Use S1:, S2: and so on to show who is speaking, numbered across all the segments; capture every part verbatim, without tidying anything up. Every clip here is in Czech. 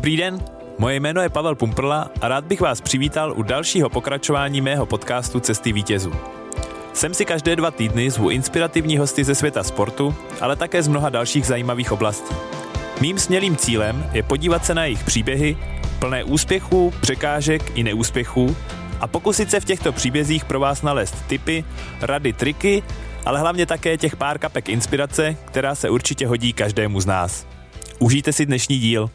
S1: Dobrý den, moje jméno je Pavel Pumprla a rád bych vás přivítal u dalšího pokračování mého podcastu Cesty vítězů. Sem si každé dva týdny zvu inspirativní hosty ze světa sportu, ale také z mnoha dalších zajímavých oblastí. Mým smělým cílem je podívat se na jejich příběhy, plné úspěchů, překážek i neúspěchů a pokusit se v těchto příbězích pro vás nalézt tipy, rady, triky, ale hlavně také těch pár kapek inspirace, která se určitě hodí každému z nás. Užijte si dnešní díl.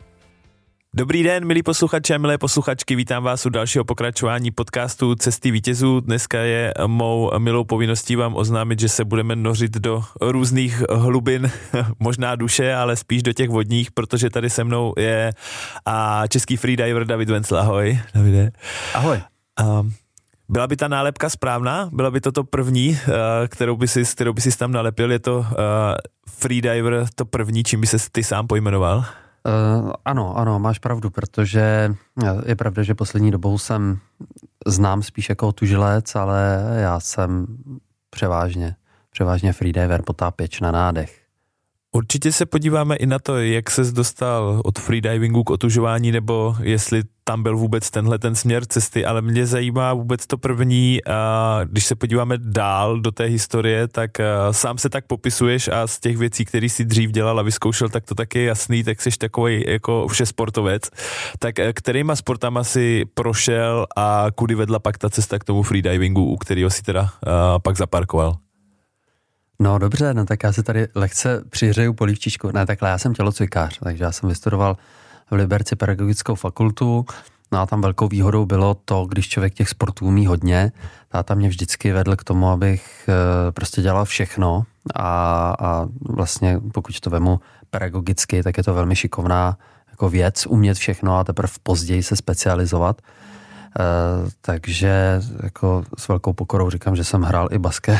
S1: Dobrý den, milí posluchači a milé posluchačky, vítám vás u dalšího pokračování podcastu Cesty vítězů. Dneska je mou milou povinností vám oznámit, že se budeme nořit do různých hlubin, možná duše, ale spíš do těch vodních, protože tady se mnou je a český freediver David Vencel. Ahoj, Davide.
S2: Ahoj.
S1: A byla by ta nálepka správná? Byla by to to první, kterou by si, kterou by si tam nalepil? Je to uh, freediver to první, čím by se ty sám pojmenoval?
S2: Uh, ano, ano, máš pravdu, protože je pravda, že poslední dobou jsem znám spíš jako otužilec, ale já jsem převážně, převážně freediver, potápěč na nádech.
S1: Určitě se podíváme i na to, jak ses dostal od freedivingu k otužování, nebo jestli tam byl vůbec tenhle ten směr cesty, ale mě zajímá vůbec to první, a když se podíváme dál do té historie, tak sám se tak popisuješ a z těch věcí, které jsi dřív dělal a vyzkoušel, tak to taky je jasný, tak jsi takový jako všesportovec. Tak kterýma sportama si prošel a kudy vedla pak ta cesta k tomu freedivingu, u kterého si teda pak zaparkoval?
S2: No dobře, no tak já si tady lehce přihřeju polívčičku. Ne, takhle, já jsem tělocvikář, takže já jsem vystudoval v Liberci pedagogickou fakultu, no a tam velkou výhodou bylo to, když člověk těch sportů umí hodně, táta mě vždycky vedl k tomu, abych e, prostě dělal všechno a, a vlastně pokud to vemu pedagogicky, tak je to velmi šikovná jako věc, umět všechno a teprve později se specializovat. Uh, takže jako s velkou pokorou říkám, že jsem hrál i basket.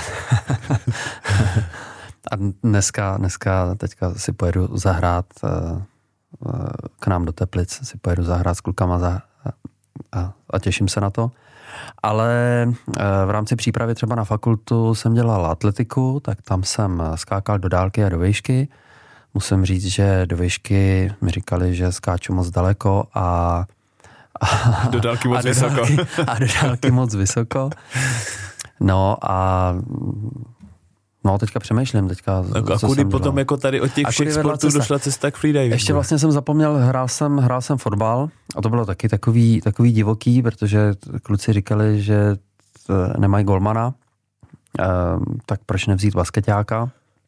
S2: A dneska, dneska teďka si pojedu zahrát uh, uh, k nám do Teplic, si pojedu zahrát s klukama za, a, a těším se na to. Ale uh, v rámci přípravy třeba na fakultu jsem dělal atletiku, tak tam jsem skákal do dálky a do výšky. Musím říct, že do výšky mi říkali, že skáču moc daleko a
S1: A do dálky moc a do vysoko.
S2: Dálky, a do dálky moc vysoko. No a no teďka přemýšlím. Teďka,
S1: a kudy potom jako tady od těch všech sportů došla cesta k freedivingu?
S2: Ještě vlastně jsem zapomněl, hrál jsem, hrál jsem fotbal a to bylo taky takový, takový divoký, protože kluci říkali, že nemají golmana, tak proč nevzít baskeťáka?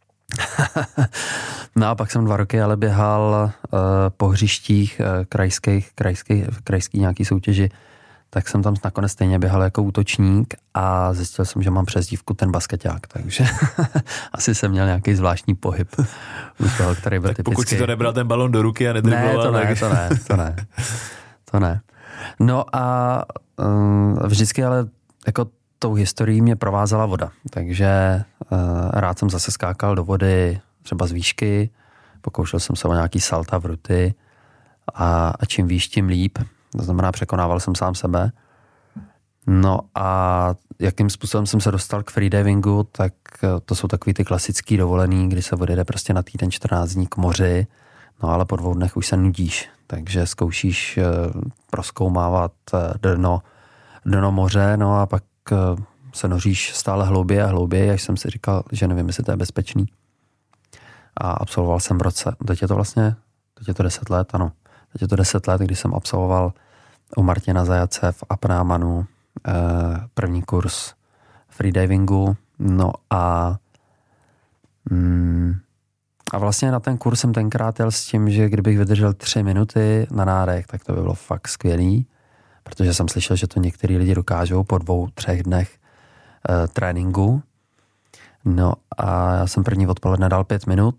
S2: No a pak jsem dva roky ale běhal uh, po hřištích uh, krajských, krajských, krajský nějaký soutěži, tak jsem tam nakonec stejně běhal jako útočník a zjistil jsem, že mám přezdívku ten baskeťák, takže asi jsem měl nějaký zvláštní pohyb u toho, který byl
S1: tak
S2: typický.
S1: Pokud si to nebral ten balon do ruky a nedribloval.
S2: Ne, to ne,
S1: tak...
S2: to ne, to ne, to ne. No a um, vždycky ale jako tou historií mě provázela voda, takže uh, rád jsem zase skákal do vody, třeba z výšky, pokoušel jsem se o nějaký salta v ruty a, a čím výš, tím líp, to znamená překonával jsem sám sebe. No a jakým způsobem jsem se dostal k freedivingu, tak to jsou takový ty klasický dovolený, kdy se odjede prostě na týden čtrnáct dní k moři, no ale po dvou dnech už se nudíš, takže zkoušíš uh, prozkoumávat uh, dno, dno moře, no a pak se noříš stále hlouběji a hlouběji, až jsem si říkal, že nevím, jestli to je bezpečný. A absolvoval jsem v roce, teď je to vlastně, teď je to deset let, ano. Teď je to deset let, kdy jsem absolvoval u Martina Zajace v Apnámanu první kurz freedivingu, no a mm, a vlastně na ten kurz jsem tenkrát jel s tím, že kdybych vydržel tři minuty na nádech, tak to by bylo fakt skvělý, protože jsem slyšel, že to některý lidi dokážou po dvou, třech dnech e, tréninku. No a já jsem první odpoledne dal pět minut.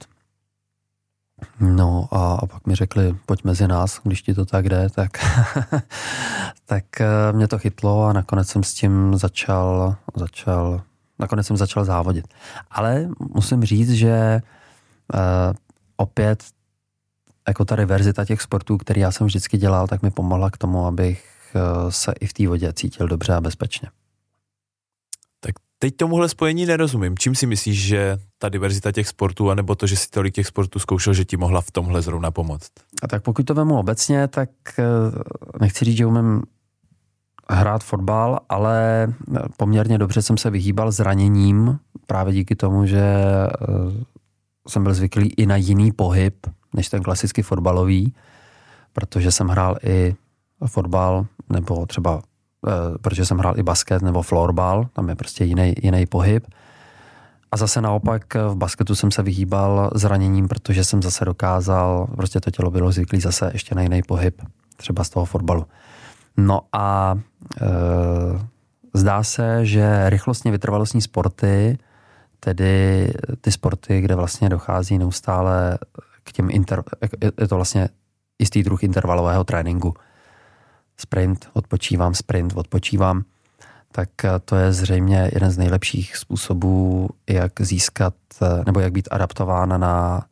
S2: No a, a pak mi řekli, pojď mezi nás, když ti to tak jde, tak, tak e, mě to chytlo a nakonec jsem s tím začal, začal, nakonec jsem začal závodit. Ale musím říct, že e, opět jako ta diverzita těch sportů, který já jsem vždycky dělal, tak mi pomohla k tomu, abych se i v té vodě cítil dobře a bezpečně.
S1: Tak teď tomuhle spojení nerozumím. Čím si myslíš, že ta diverzita těch sportů, anebo to, že si tolik těch sportů zkoušel, že ti mohla v tomhle zrovna pomoct?
S2: A tak pokud to vemu obecně, tak nechci říct, že umím hrát fotbal, ale poměrně dobře jsem se vyhýbal zraněním, právě díky tomu, že jsem byl zvyklý i na jiný pohyb, než ten klasický fotbalový, protože jsem hrál i fotbal, nebo třeba, protože jsem hrál i basket nebo florbal, tam je prostě jiný, jiný pohyb. A zase naopak v basketu jsem se vyhýbal zraněním, protože jsem zase dokázal, prostě to tělo bylo zvyklý zase ještě na jiný pohyb, třeba z toho fotbalu. No a e, zdá se, že rychlostně vytrvalostní sporty, tedy ty sporty, kde vlastně dochází neustále k těm, inter, je to vlastně jistý druh intervalového tréninku. Sprint, odpočívám, sprint, odpočívám. Tak to je zřejmě jeden z nejlepších způsobů, jak získat, nebo jak být adaptován na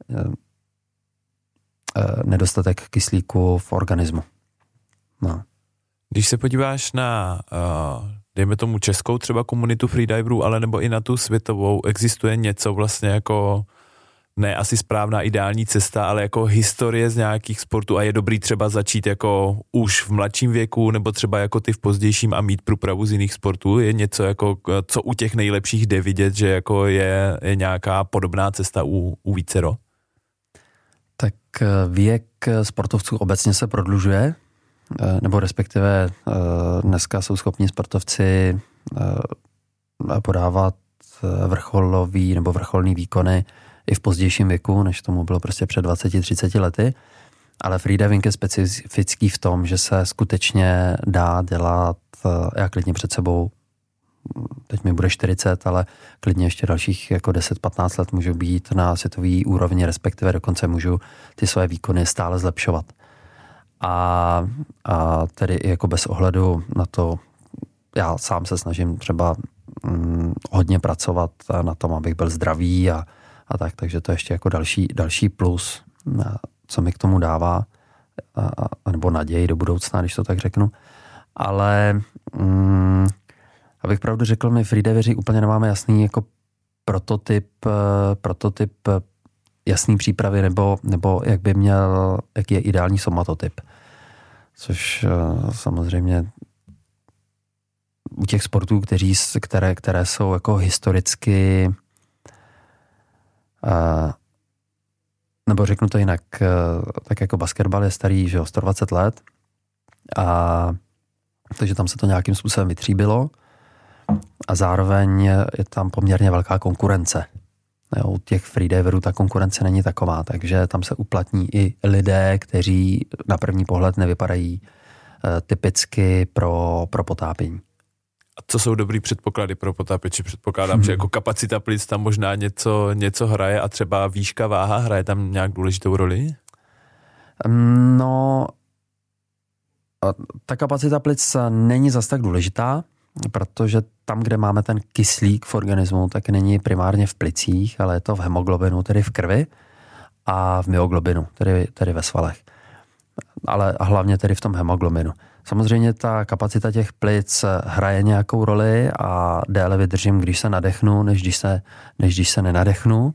S2: nedostatek kyslíku v organismu. No.
S1: Když se podíváš na, dejme tomu českou třeba komunitu freediverů, ale nebo i na tu světovou, existuje něco vlastně jako, ne asi správná ideální cesta, ale jako historie z nějakých sportů a je dobrý třeba začít jako už v mladším věku, nebo třeba jako ty v pozdějším a mít průpravu z jiných sportů? Je něco jako, co u těch nejlepších jde vidět, že jako je, je nějaká podobná cesta u, u vícero?
S2: Tak věk sportovců obecně se prodlužuje, nebo respektive dneska jsou schopni sportovci podávat vrcholový nebo vrcholný výkony i v pozdějším věku, než tomu bylo prostě před dvaceti třiceti lety. Ale freediving je specifický v tom, že se skutečně dá dělat, já klidně před sebou, teď mi bude čtyřicet, ale klidně ještě dalších jako deset patnáct let můžu být na světový úrovni, respektive dokonce můžu ty své výkony stále zlepšovat. A, a tedy i jako bez ohledu na to, já sám se snažím třeba hm, hodně pracovat na tom, abych byl zdravý a, a tak, takže to je ještě jako další, další plus, co mi k tomu dává, a, a, nebo naději do budoucna, když to tak řeknu. Ale hm, abych pravdu řekl, my freediveři úplně nemáme jasný jako prototyp, prototyp jasný přípravy, nebo, nebo jak by měl, jaký je ideální somatotyp. Což uh, samozřejmě u těch sportů, kteří, které, které jsou jako historicky uh, nebo řeknu to jinak, uh, tak jako basketbal je starý, že jo, sto dvacet let, a takže tam se to nějakým způsobem vytříbilo a zároveň je tam poměrně velká konkurence. Jo, u těch freediverů ta konkurence není taková, takže tam se uplatní i lidé, kteří na první pohled nevypadají e, typicky pro, pro potápění.
S1: A co jsou dobrý předpoklady pro potápěče? Předpokládám, hmm. že jako kapacita plic tam možná něco, něco hraje a třeba výška, váha hraje tam nějak důležitou roli?
S2: No, ta kapacita plic není zas tak důležitá, protože tam, kde máme ten kyslík v organismu, tak není primárně v plicích, ale je to v hemoglobinu, tedy v krvi, a v myoglobinu, tedy, tedy ve svalech. Ale hlavně tedy v tom hemoglobinu. Samozřejmě ta kapacita těch plic hraje nějakou roli a déle vydržím, když se nadechnu, než když se, než když se nenadechnu.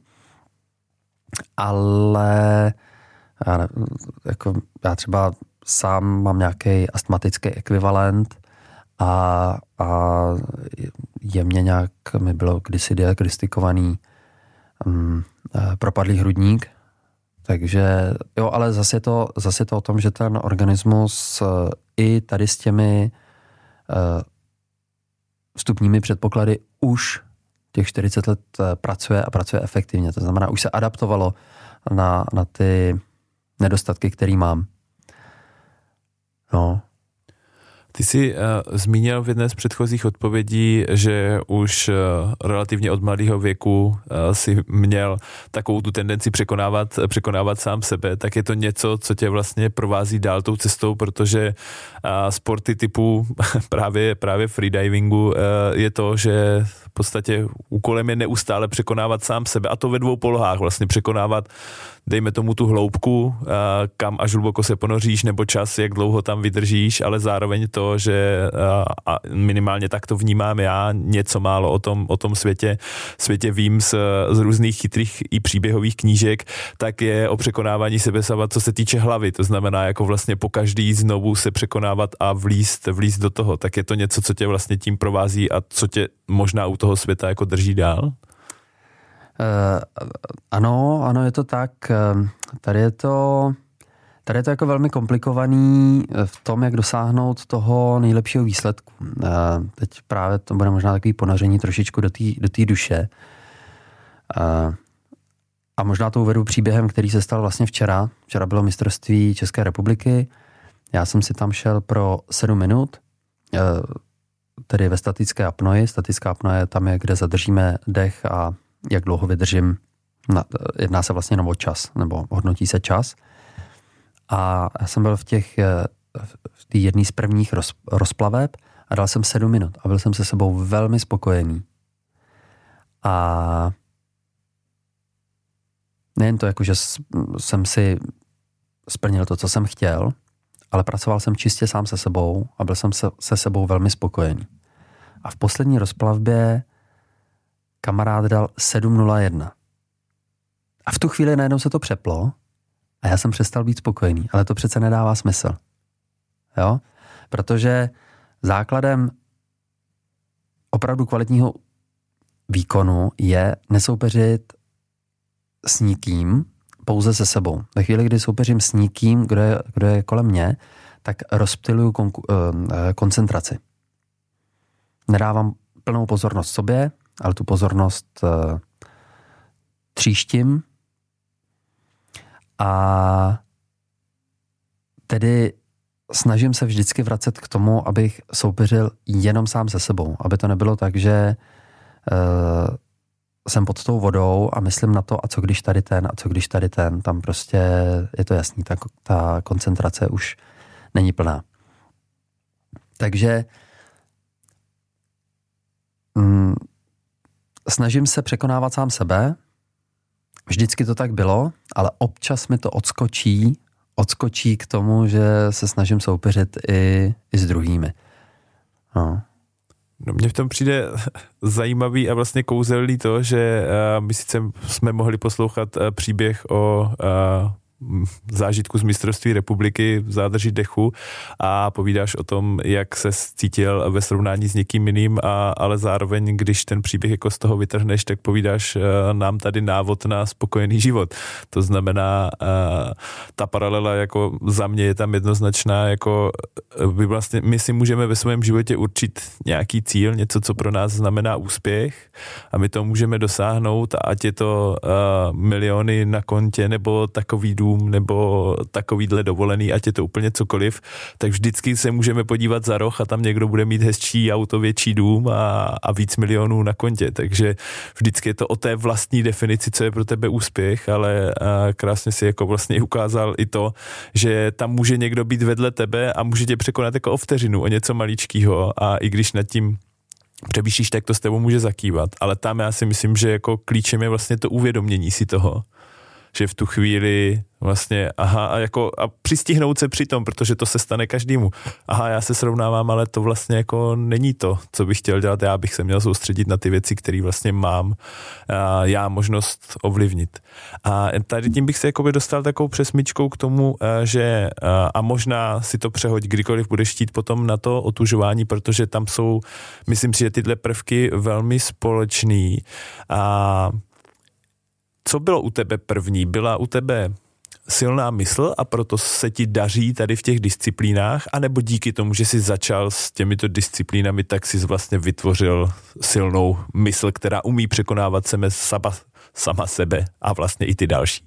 S2: Ale já, ne, jako, já třeba sám mám nějaký astmatický ekvivalent, A, a je mě nějak, mi bylo kdysi diagnostikovaný um, propadlý hrudník, takže jo, ale zase je, to, zase je to o tom, že ten organismus uh, i tady s těmi uh, vstupními předpoklady už těch čtyřicet let uh, pracuje a pracuje efektivně, to znamená, už se adaptovalo na, na ty nedostatky, které mám. No.
S1: Ty jsi uh, zmínil v jedné z předchozích odpovědí, že už uh, relativně od mladého věku uh, si měl takovou tu tendenci překonávat, překonávat sám sebe, tak je to něco, co tě vlastně provází dál tou cestou, protože uh, sporty typu právě, právě freedivingu uh, je to, že v podstatě úkolem je neustále překonávat sám sebe, a to ve dvou polohách, vlastně překonávat, dejme tomu tu hloubku, uh, kam až hluboko se ponoříš, nebo čas, jak dlouho tam vydržíš, ale zároveň to to, že a minimálně tak to vnímám já, něco málo o tom, o tom světě, světě vím z, z různých chytrých i příběhových knížek, tak je o překonávání sebe sama, co se týče hlavy. To znamená jako vlastně po každý znovu se překonávat a vlízt, vlízt do toho. Tak je to něco, co tě vlastně tím provází a co tě možná u toho světa jako drží dál? Uh,
S2: ano, ano, je to tak. Tady je to, tady je to jako velmi komplikovaný v tom, jak dosáhnout toho nejlepšího výsledku. Uh, teď právě to bude možná takový ponoření trošičku do té do té duše. Uh, a možná to uvedu příběhem, který se stal vlastně včera. Včera bylo mistrovství České republiky. Já jsem si tam šel pro sedm minut, tedy ve statické apnoji. Statická apnoje tam je, kde zadržíme dech a jak dlouho vydržím. Jedná se vlastně o čas, nebo hodnotí se čas. A já jsem byl v těch, v té jedné z prvních roz, rozplaveb a dal jsem sedm minut a byl jsem se sebou velmi spokojený. A nejen to, jako, že jsem si splnil to, co jsem chtěl, ale pracoval jsem čistě sám se sebou a byl jsem se, se sebou velmi spokojený. A v poslední rozplavbě kamarád dal sedm nula jedna. A v tu chvíli najednou se to přeplo a já jsem přestal být spokojený. Ale to přece nedává smysl. Jo? Protože základem opravdu kvalitního výkonu je nesoupeřit s nikým, pouze se sebou. Ve chvíli, kdy soupeřím s nikým, kdo je, kdo je kolem mě, tak rozptyluju konku, eh, koncentraci. Nedávám plnou pozornost sobě, ale tu pozornost eh, tříštím a tedy snažím se vždycky vracet k tomu, abych soupeřil jenom sám se sebou. Aby to nebylo tak, že eh, jsem pod tou vodou a myslím na to, a co když tady ten, a co když tady ten. Tam prostě je to jasný, ta, ta koncentrace už není plná. Takže mm, snažím se překonávat sám sebe. Vždycky to tak bylo, ale občas mi to odskočí, odskočí k tomu, že se snažím soupeřit i, i s druhými. No.
S1: No, mně v tom přijde zajímavý a vlastně kouzelný to, že uh, my sice jsme mohli poslouchat uh, příběh o uh, zážitku z mistrovství republiky v zádrži dechu a povídáš o tom, jak se cítil ve srovnání s někým jiným, a, ale zároveň, když ten příběh jako z toho vytrhneš, tak povídáš uh, nám tady návod na spokojený život. To znamená, uh, ta paralela jako za mě je tam jednoznačná, jako by vlastně my si můžeme ve svém životě určit nějaký cíl, něco, co pro nás znamená úspěch, a my to můžeme dosáhnout, ať je to uh, miliony na kontě, nebo takový dům, nebo takovýhle dovolený, ať je to úplně cokoliv, tak vždycky se můžeme podívat za roh a tam někdo bude mít hezčí auto, větší dům a, a víc milionů na kontě. Takže vždycky je to o té vlastní definici, co je pro tebe úspěch, ale krásně si jako vlastně ukázal i to, že tam může někdo být vedle tebe a může tě překonat jako o vteřinu, o něco maličkýho, a i když nad tím přemýšlíš, tak to s tebou může zakývat. Ale tam já si myslím, že jako klíčem je vlastně to uvědomění si toho, že v tu chvíli vlastně, aha, a jako a přistihnout se při tom, protože to se stane každému. Aha, já se srovnávám, ale to vlastně jako není to, co bych chtěl dělat. Já bych se měl soustředit na ty věci, které vlastně mám a já možnost ovlivnit. A tady tím bych se jakoby dostal takovou přesmičkou k tomu, že a možná si to přehoď, kdykoliv budeš chtít potom na to otužování, protože tam jsou, myslím si, že tyhle prvky velmi společný. A co bylo u tebe první? Byla u tebe silná mysl a proto se ti daří tady v těch disciplínách, anebo díky tomu, že jsi začal s těmito disciplínami, tak jsi vlastně vytvořil silnou mysl, která umí překonávat sebe, sama, sama sebe a vlastně i ty další?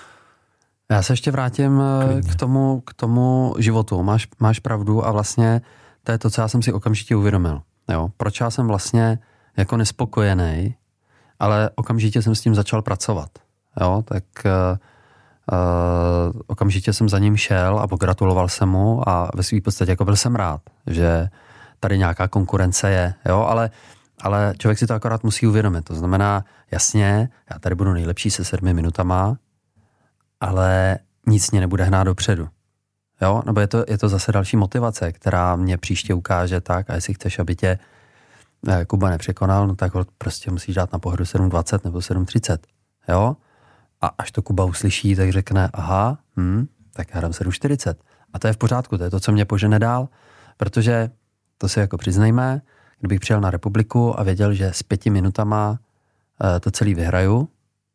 S2: Já se ještě vrátím k tomu, k tomu životu. Máš, máš pravdu a vlastně to je to, co já jsem si okamžitě uvědomil. Jo? Proč já jsem vlastně jako nespokojený, ale okamžitě jsem s tím začal pracovat. Jo, tak uh, uh, okamžitě jsem za ním šel a pogratuloval jsem mu a ve svým podstatě jako byl jsem rád, že tady nějaká konkurence je, jo, ale, ale člověk si to akorát musí uvědomit. To znamená, jasně, já tady budu nejlepší se sedmi minutama, ale nic mě nebude hnát dopředu. Jo? Nebo je to, je to zase další motivace, která mě příště ukáže tak, a jestli chceš, aby tě Kuba nepřekonal, no tak prostě musíš dát na pohodu sedm dvacet nebo sedm třicet. Jo? A až to Kuba uslyší, tak řekne, aha, hm, tak já dám sedm čtyřicet. A to je v pořádku, to je to, co mě požene dál, protože to si jako přiznejme, kdybych přijel na Republiku a věděl, že s pěti minutama to celý vyhraju,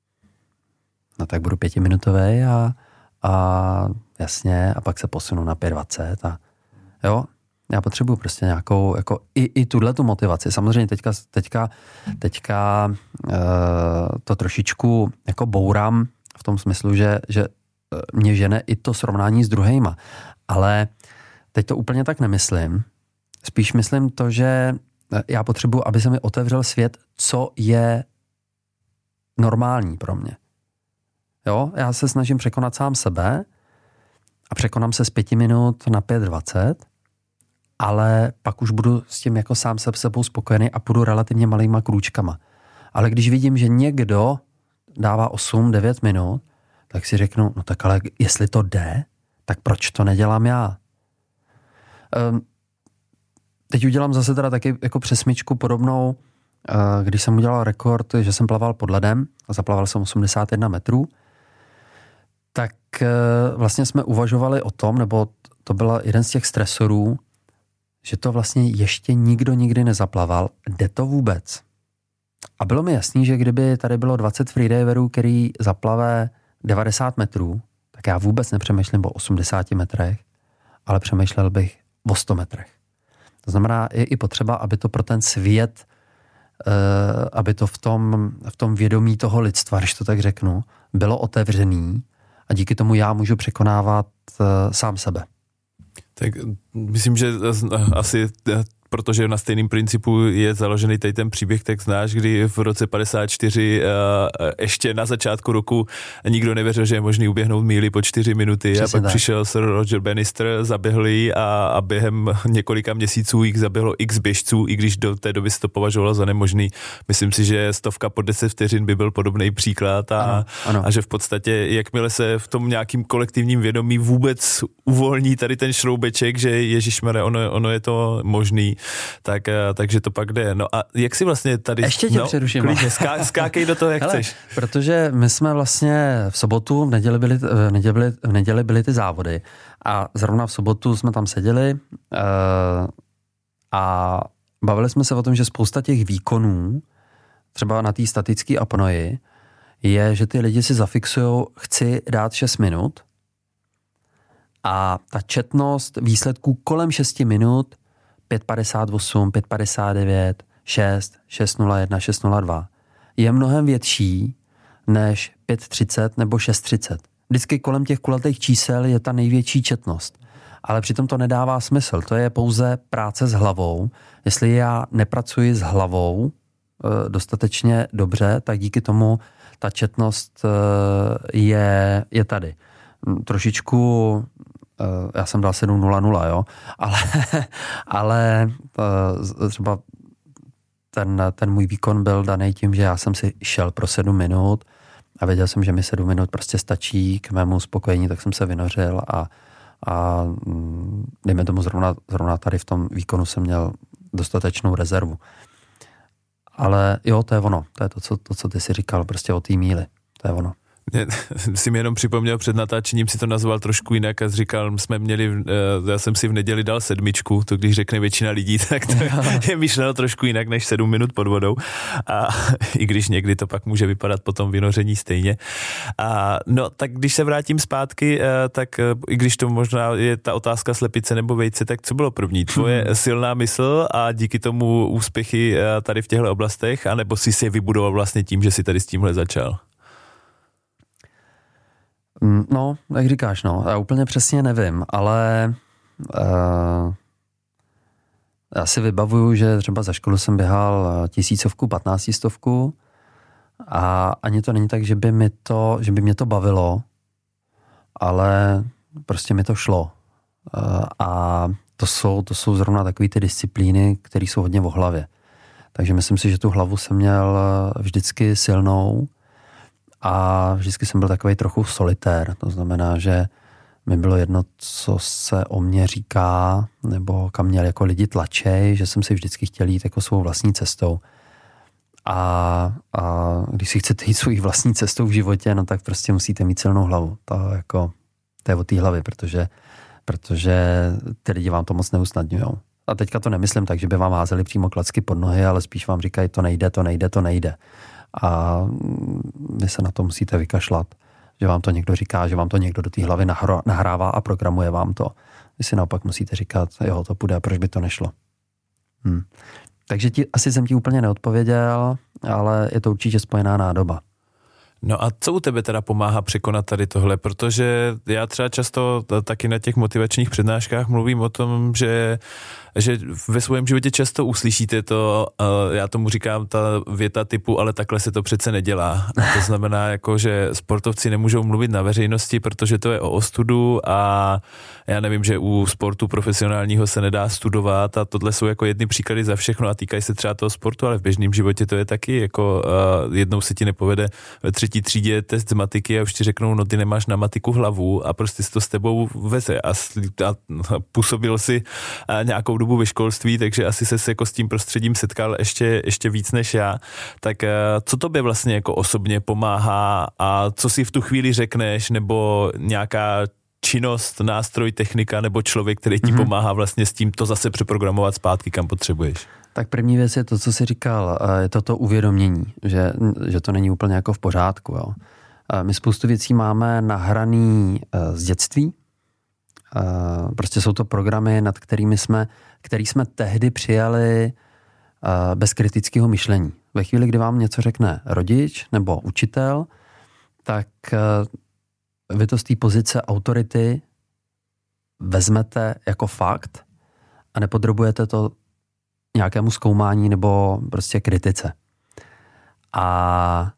S2: no tak budu pětiminutovej a, a jasně, a pak se posunu na pět dvacet a jo, já potřebuji prostě nějakou, jako i, i tuhletu motivaci. Samozřejmě teďka, teďka, teďka uh, to trošičku jako bourám v tom smyslu, že, že mě žene i to srovnání s druhejma. Ale teď to úplně tak nemyslím. Spíš myslím to, že já potřebuji, aby se mi otevřel svět, co je normální pro mě. Jo, já se snažím překonat sám sebe a překonám se z pěti minut na pět dvacet, ale pak už budu s tím jako sám se sebou spokojený a půjdu relativně malýma krůčkama. Ale když vidím, že někdo dává osm devět minut, tak si řeknu, no tak ale jestli to jde, tak proč to nedělám já? Um, teď udělám zase teda taky jako přesmičku podobnou, uh, když jsem udělal rekord, že jsem plaval pod ledem a zaplaval jsem osmdesát jedna metrů, tak uh, vlastně jsme uvažovali o tom, nebo to byl jeden z těch stresorů, že to vlastně ještě nikdo nikdy nezaplaval. Jde to vůbec? A bylo mi jasný, že kdyby tady bylo dvacet freediverů, který zaplave devadesát metrů, tak já vůbec nepřemýšlím o osmdesáti metrech, ale přemýšlel bych o sto metrech. To znamená, je i potřeba, aby to pro ten svět, aby to v tom, v tom vědomí toho lidstva, když to tak řeknu, bylo otevřený a díky tomu já můžu překonávat sám sebe.
S1: Tak myslím, že asi, protože na stejném principu je založený tady ten příběh, tak znáš, kdy v roce padesát čtyři ještě na začátku roku nikdo nevěřil, že je možný uběhnout míli po čtyři minuty. Přesně a pak tak. Přišel Sir Roger Bannister, zaběhl jí a, a během několika měsíců jich zaběhlo x běžců, i když do té doby se to považovalo za nemožný. Myslím si, že stovka po deset vteřin by byl podobný příklad a, ano, ano. a že v podstatě, jakmile se v tom nějakým kolektivním vědomí vůbec uvolní tady ten šroubeček, že ježišmarja, ono, ono je to možný, tak, takže to pak jde. No a jak si vlastně tady...
S2: Ještě tě
S1: no,
S2: přeruším.
S1: Klidně, ská, skákej do toho, jak
S2: hele,
S1: chceš.
S2: Protože my jsme vlastně v sobotu, v neděli byly, v neděli byly, v neděli byly ty závody a zrovna v sobotu jsme tam seděli uh, a bavili jsme se o tom, že spousta těch výkonů, třeba na té statické apnoji, je, že ty lidi si zafixujou, chci dát šest minut a ta četnost výsledků kolem šesti minut pět padesát osm, pět padesát devět, šest, šest nula jedna, šest nula dva je mnohem větší než pět třicet nebo šest třicet. Vždycky kolem těch kulatých čísel je ta největší četnost. Ale přitom to nedává smysl. To je pouze práce s hlavou. Jestli já nepracuji s hlavou e, dostatečně dobře, tak díky tomu ta četnost e, je, je tady. Trošičku já jsem dal sedm nula nula, jo, ale, ale třeba ten, ten můj výkon byl daný tím, že já jsem si šel pro sedm minut a věděl jsem, že mi sedm minut prostě stačí k mému spokojení, tak jsem se vynořil a, a dejme tomu zrovna, zrovna tady v tom výkonu jsem měl dostatečnou rezervu. Ale jo, to je ono, to je to, co, to, co ty si říkal, prostě o té míli, to je ono.
S1: Si mi jenom připomněl, před natáčením si to nazval trošku jinak a říkal, jsme měli, já jsem si v neděli dal sedmičku, to když řekne většina lidí, tak to je myšleno trošku jinak než sedm minut pod vodou a i když někdy to pak může vypadat po tom vynoření stejně. A no, tak když se vrátím zpátky, tak i když to možná je ta otázka slepice nebo vejce, tak co bylo první? Tvoje silná mysl a díky tomu úspěchy tady v těchto oblastech, anebo jsi si je vybudoval vlastně tím, že jsi tady s tímhle začal?
S2: No, jak říkáš, no, já úplně přesně nevím, ale uh, já si vybavuju, že třeba za školu jsem běhal tisícovku, patnáctistovku a ani to není tak, že by mi to, že by mě to bavilo, ale prostě mi to šlo. Uh, a to jsou, to jsou zrovna takové ty disciplíny, které jsou hodně o hlavě. Takže myslím si, že tu hlavu jsem měl vždycky silnou, a vždycky jsem byl takovej trochu solitér, to znamená, že mi bylo jedno, co se o mě říká, nebo kam měl jako lidi tlačej, že jsem si vždycky chtěl jít jako svou vlastní cestou. A, a když si chcete jít svou vlastní cestou v životě, no tak prostě musíte mít silnou hlavu. To, jako, to je o té hlavy, protože, protože ty lidi vám to moc neusnadňujou. A teďka to nemyslím tak, že by vám házeli přímo klacky pod nohy, ale spíš vám říkají, to nejde, to nejde, to nejde. A vy se na to musíte vykašlat. Že vám to někdo říká, že vám to někdo do té hlavy nahrává a programuje vám to. Vy si naopak musíte říkat, jo, to půjde, proč by to nešlo. Hm. Takže ti, asi jsem ti úplně neodpověděl, ale je to určitě spojená nádoba.
S1: No a co u tebe teda pomáhá překonat tady tohle? Protože já třeba často taky na těch motivačních přednáškách mluvím o tom, že, že ve svém životě často uslyšíte to, já tomu říkám ta věta typu, ale takhle se to přece nedělá. A to znamená, jako, že sportovci nemůžou mluvit na veřejnosti, protože to je o ostudu a já nevím, že u sportu profesionálního se nedá studovat a tohle jsou jako jedny příklady za všechno a týkají se třeba toho sportu, ale v běžném životě to je taky, jako jednou se ti nepovede ve třetí třídě test z matiky a už ti řeknou, no ty nemáš na matiku hlavu a prostě si to s tebou veze a, a působil si nějakou dobu ve školství, takže asi se jako s tím prostředím setkal ještě, ještě víc než já. Tak co tobě vlastně jako osobně pomáhá a co si v tu chvíli řekneš, nebo nějaká činnost, nástroj, technika nebo člověk, který ti mm-hmm. pomáhá vlastně s tím to zase přeprogramovat zpátky, kam potřebuješ?
S2: Tak první věc je to, co jsi říkal, je to to uvědomění, že, že to není úplně jako v pořádku. Jo. My spoustu věcí máme nahraný z dětství. Prostě jsou to programy, nad kterými jsme, který jsme tehdy přijali bez kritického myšlení. Ve chvíli, kdy vám něco řekne rodič nebo učitel, tak vy to z té pozice autority vezmete jako fakt a nepodrobujete to nějakému zkoumání nebo prostě kritice. A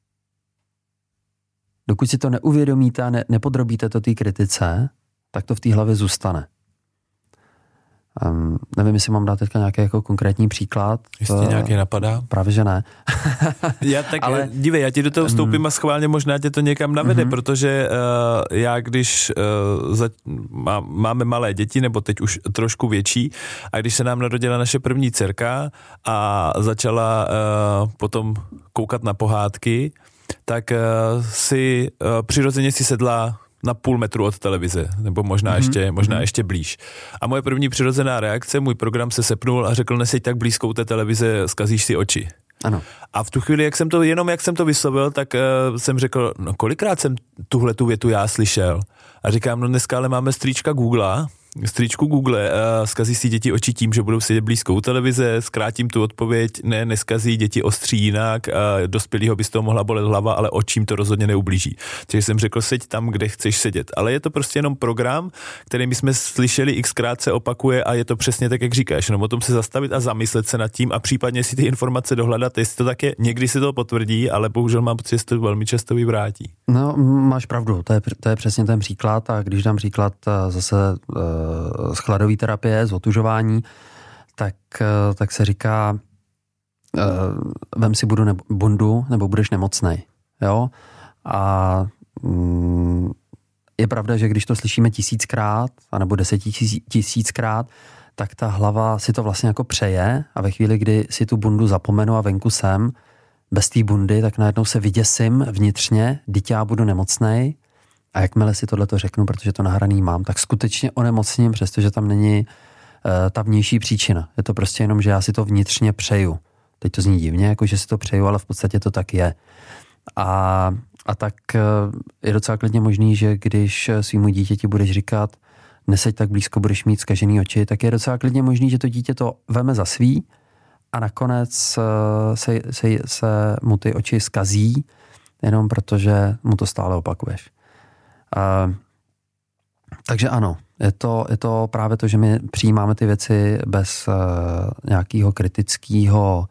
S2: dokud si to neuvědomíte a ne, nepodrobíte to té kritice, tak to v té hlavě zůstane. Um, nevím, jestli mám dát teďka nějaký jako konkrétní příklad.
S1: Jestli uh, nějaký napadá?
S2: Právě, že ne.
S1: já tak, ale, dívej, já ti do toho vstoupím um, a schválně možná tě to někam navede, uh-huh. protože uh, já když uh, za, má, máme malé děti, nebo teď už trošku větší, a když se nám narodila naše první dcerka a začala uh, potom koukat na pohádky, tak uh, si uh, přirozeně si sedla na půl metru od televize, nebo možná, mm-hmm. ještě, možná mm-hmm. ještě blíž. A moje první přirozená reakce, můj program se sepnul a řekl, neseď tak blízko u té televize, zkazíš si oči.
S2: Ano.
S1: A v tu chvíli, jak jsem to, jenom jak jsem to vyslovil, tak uh, jsem řekl, no kolikrát jsem tuhle tu větu já slyšel. A říkám, no dneska ale máme strýčka Googlea, strýčku Google, uh, zkazí si děti oči tím, že budou sedět blízko u televize, zkrátím tu odpověď, ne, neskazí, děti ostří jinak, uh, dospělýho by z toho mohla bolet hlava, ale očím to rozhodně neublíží. Takže jsem řekl, seď tam, kde chceš sedět. Ale je to prostě jenom program, který my jsme slyšeli xkrát se opakuje a je to přesně tak, jak říkáš. No o tom se zastavit a zamyslet se nad tím a případně si ty informace dohledat, jestli to tak je, někdy si to potvrdí, ale bohužel mám pocit, že to velmi často vyvrátí.
S2: No, máš pravdu, to je, to je přesně ten příklad a když dám příklad zase z chladové terapie, z otužování, tak, tak se říká vem si budu nebo, bundu nebo budeš nemocnej. Jo? A mm, je pravda, že když to slyšíme tisíckrát anebo desetitisíckrát, tak ta hlava si to vlastně jako přeje a ve chvíli, kdy si tu bundu zapomenu a venku jsem, bez té bundy, tak najednou se vyděsím vnitřně, dítě já budu nemocnej a jakmile si tohleto řeknu, protože to nahraný mám, tak skutečně onemocním, přestože tam není uh, ta vnější příčina. Je to prostě jenom, že já si to vnitřně přeju. Teď to zní divně, jako že si to přeju, ale v podstatě to tak je. A, a tak uh, je docela klidně možný, že když svýmu dítěti budeš říkat, neseď tak blízko, budeš mít zkažený oči, tak je docela klidně možný, že to dítě to veme za svý a nakonec se, se, se mu ty oči zkazí, jenom protože mu to stále opakuješ. Uh, takže ano, je to, je to právě to, že my přijímáme ty věci bez uh, nějakého kritického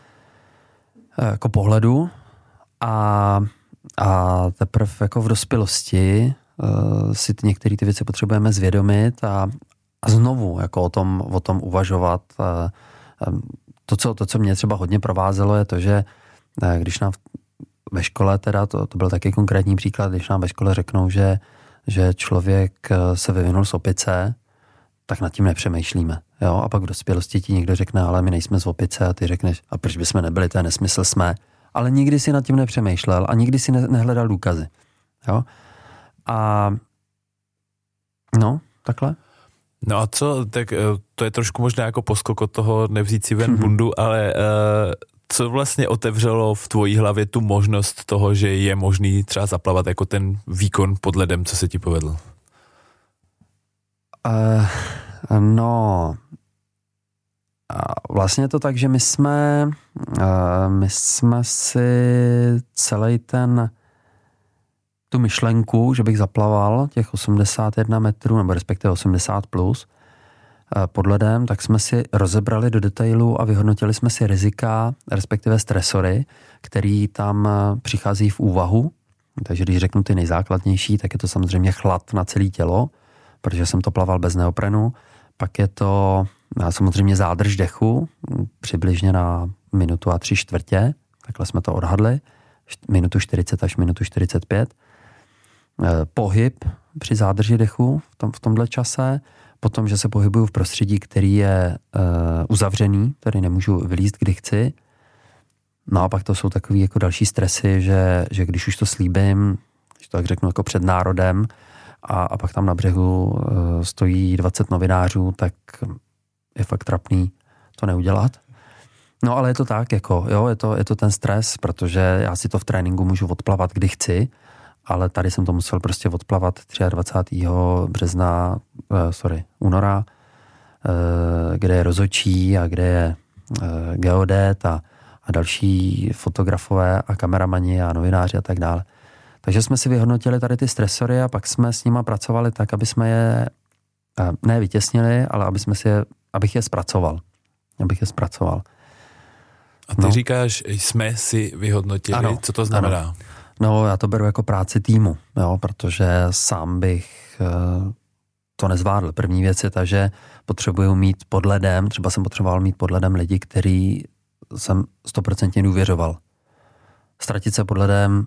S2: uh, jako pohledu a, a teprve jako v dospělosti uh, si ty, některé ty věci potřebujeme zvědomit a, a znovu jako o tom, o tom uvažovat. Uh, um, To co, to, co mě třeba hodně provázelo, je to, že když nám ve škole, teda to, to byl taky konkrétní příklad, když nám ve škole řeknou, že že člověk se vyvinul z opice, tak nad tím nepřemýšlíme. Jo? A pak v dospělosti ti někdo řekne, ale my nejsme z opice a ty řekneš, a proč bychom nebyli, to je nesmysl, jsme. Ale nikdy si nad tím nepřemýšlel a nikdy si ne- nehledal důkazy. Jo? A no, takhle.
S1: No a co, tak to je trošku možná jako poskok od toho nevzít si ven bundu, ale uh, co vlastně otevřelo v tvojí hlavě tu možnost toho, že je možný třeba zaplavat jako ten výkon pod ledem, co se ti povedl?
S2: Uh, no, vlastně je to tak, že my jsme, uh, my jsme si celý ten, tu myšlenku, že bych zaplaval těch osmdesát jedna metrů, nebo respektive osmdesát plus uh, pod ledem, tak jsme si rozebrali do detailů a vyhodnotili jsme si rizika, respektive stresory, který tam přichází v úvahu. Takže když řeknu ty nejzákladnější, tak je to samozřejmě chlad na celé tělo, protože jsem to plaval bez neoprenu. Pak je to samozřejmě zádrž dechu, přibližně na minutu a tři čtvrtě, takhle jsme to odhadli, minutu čtyřicet až minutu čtyřicet pět. Pohyb při zádrži dechu v, tom, v tomhle čase, potom, že se pohybuju v prostředí, který je uh, uzavřený, tady nemůžu vylízt, kdy chci. No a pak to jsou takový jako další stresy, že, že když už to slíbím, když to tak řeknu jako před národem, A, a pak tam na břehu uh, stojí dvacet novinářů, tak je fakt trapný to neudělat. No ale je to tak, jako, jo, je to, je to ten stres, protože já si to v tréninku můžu odplavat, kdy chci, ale tady jsem to musel prostě odplavat dvacátého třetího března, uh, sorry, února, uh, kde je rozhodčí a kde je uh, geodet a, a další fotografové a kameramani a novináři a tak dále. Takže jsme si vyhodnotili tady ty stresory a pak jsme s nima pracovali tak, aby jsme je ne vytěsnili, ale aby jsme si je, abych je zpracoval. Abych je zpracoval.
S1: A ty
S2: no.
S1: říkáš, jsme si vyhodnotili, ano, co to znamená?
S2: Ano. No, já to beru jako práci týmu, jo, protože sám bych to nezvládl. První věc je ta, že potřebuju mít pod ledem, třeba jsem potřeboval mít pod ledem lidi, který jsem stoprocentně důvěřoval. Ztratit se pod ledem,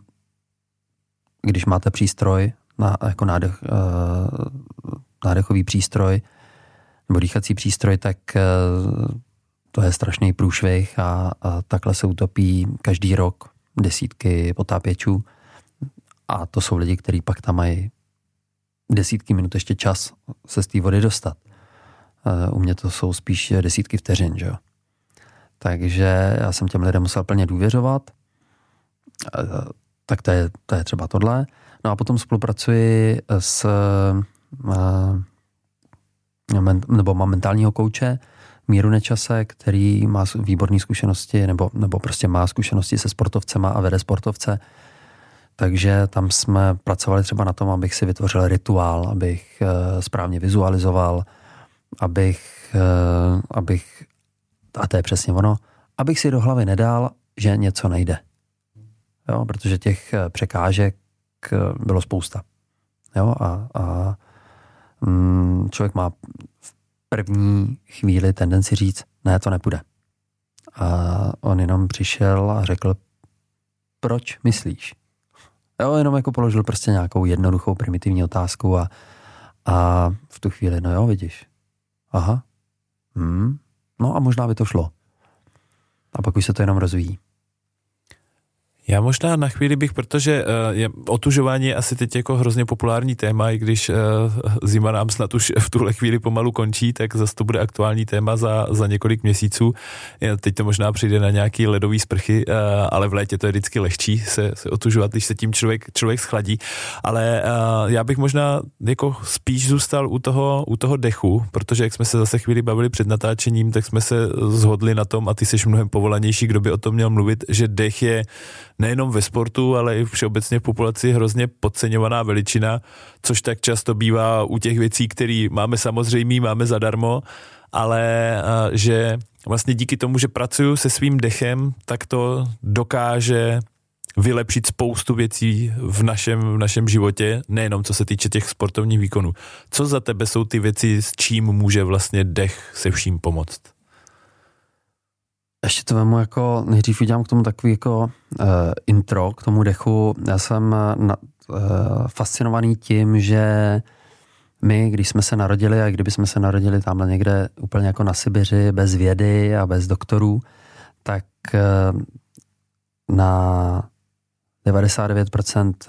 S2: když máte přístroj, na, jako nádech, uh, nádechový přístroj nebo dýchací přístroj, tak uh, to je strašný průšvih a, a takhle se utopí každý rok desítky potápěčů a to jsou lidi, kteří pak tam mají desítky minut ještě čas se z té vody dostat. Uh, u mě to jsou spíš desítky vteřin, že jo. Takže já jsem těm lidem musel plně důvěřovat. Uh, tak to je, to je třeba tohle. No a potom spolupracuji s nebo mám mentálního kouče Míru Nečase, který má výborné zkušenosti nebo, nebo prostě má zkušenosti se sportovcema a vede sportovce. Takže tam jsme pracovali třeba na tom, abych si vytvořil rituál, abych správně vizualizoval, abych, abych a to je přesně ono, abych si do hlavy nedal, že něco nejde. Jo, protože těch překážek bylo spousta. Jo, a, a mm, člověk má v první chvíli tendenci říct, ne, to nepůjde. A on jenom přišel a řekl, proč myslíš? Jo, jenom jako položil prostě nějakou jednoduchou primitivní otázku a, a v tu chvíli, no jo, vidíš. Aha. Hmm. No a možná by to šlo. A pak už se to jenom rozvíjí.
S1: Já možná na chvíli bych, protože uh, je, otužování je asi teď jako hrozně populární téma, i když uh, zima nám snad už v tuhle chvíli pomalu končí, tak zase to bude aktuální téma za, za několik měsíců. Teď to možná přijde na nějaký ledový sprchy, uh, ale v létě to je vždycky lehčí se, se otužovat, když se tím člověk, člověk schladí. Ale uh, já bych možná jako spíš zůstal u toho, u toho dechu, protože jak jsme se zase chvíli bavili před natáčením, tak jsme se shodli na tom, a ty jsi mnohem povolanější, kdo by o tom měl mluvit, že dech je nejenom ve sportu, ale i všeobecně v populaci hrozně podceňovaná veličina, což tak často bývá u těch věcí, které máme samozřejmý, máme zadarmo, ale a, že vlastně díky tomu, že pracuju se svým dechem, tak to dokáže vylepšit spoustu věcí v našem, v našem životě, nejenom co se týče těch sportovních výkonů. Co za tebe jsou ty věci, s čím může vlastně dech se vším pomoct?
S2: Ještě to vemu jako, nejdřív udělám k tomu takový jako uh, intro, k tomu dechu. Já jsem na, fascinovaný tím, že my, když jsme se narodili a kdyby jsme se narodili tamhle někde úplně jako na Sibiři, bez vědy a bez doktorů, tak na devadesát devět procent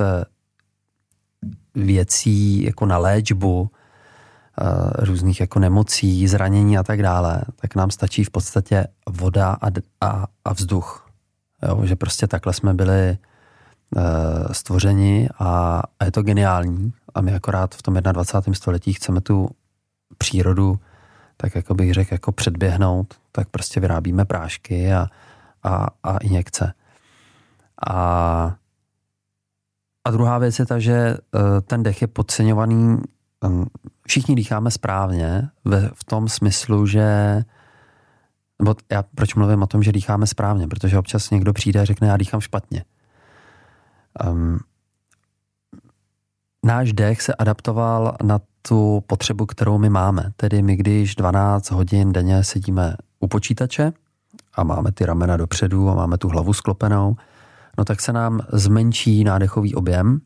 S2: věcí jako na léčbu různých jako nemocí, zranění a tak dále, tak nám stačí v podstatě voda a, a, a vzduch. Jo, že prostě takhle jsme byli uh, stvořeni a, a je to geniální. A my akorát v tom dvacátém prvním století chceme tu přírodu, tak jako bych řekl, jako předběhnout, tak prostě vyrábíme prášky a, a, a injekce. A, a druhá věc je ta, že uh, ten dech je podceňovaný. Um, všichni dýcháme správně ve, v tom smyslu, že nebo já proč mluvím o tom, že dýcháme správně, protože občas někdo přijde a řekne, já dýchám špatně. Um, náš dech se adaptoval na tu potřebu, kterou my máme. Tedy my, když dvanáct hodin denně sedíme u počítače a máme ty ramena dopředu a máme tu hlavu sklopenou, no tak se nám zmenší nádechový objem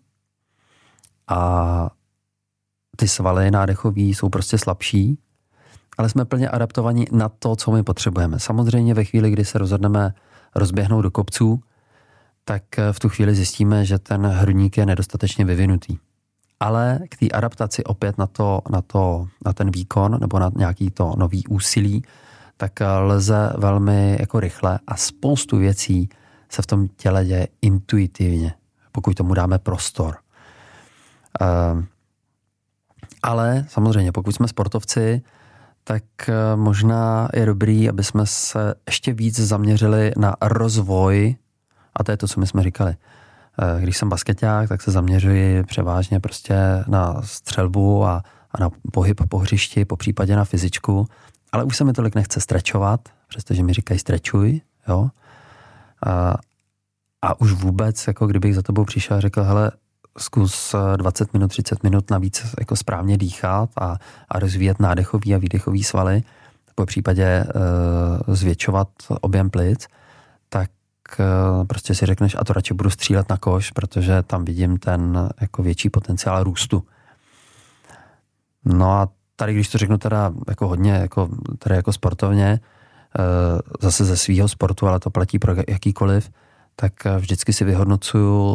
S2: a ty svaly nádechový jsou prostě slabší, ale jsme plně adaptovaní na to, co my potřebujeme. Samozřejmě ve chvíli, kdy se rozhodneme rozběhnout do kopců, tak v tu chvíli zjistíme, že ten hrudník je nedostatečně vyvinutý. Ale k té adaptaci opět na, to, na, to, na ten výkon nebo na nějaký to nový úsilí, tak lze velmi jako rychle a spoustu věcí se v tom těle děje intuitivně, pokud tomu dáme prostor. Uh, ale samozřejmě, pokud jsme sportovci, tak možná je dobrý, aby jsme se ještě víc zaměřili na rozvoj, a to je to, co my jsme říkali. Když jsem baskeťák, tak se zaměřuji převážně prostě na střelbu a, a na pohyb po hřišti, po případě na fyzičku, ale už se mi tolik nechce strečovat, přestože mi říkají strečuj, jo. A, a už vůbec, jako kdybych za tebou přišel a řekl, hele, zkus dvacet minut, třicet minut navíc jako správně dýchat a, a rozvíjet nádechový a výdechový svaly, po případě e, zvětšovat objem plic, tak e, prostě si řekneš, a to radši budu střílet na koš, protože tam vidím ten jako větší potenciál růstu. No a tady, když to řeknu teda jako hodně, jako, teda jako sportovně, e, zase ze svýho sportu, ale to platí pro jakýkoliv, tak vždycky si vyhodnocuju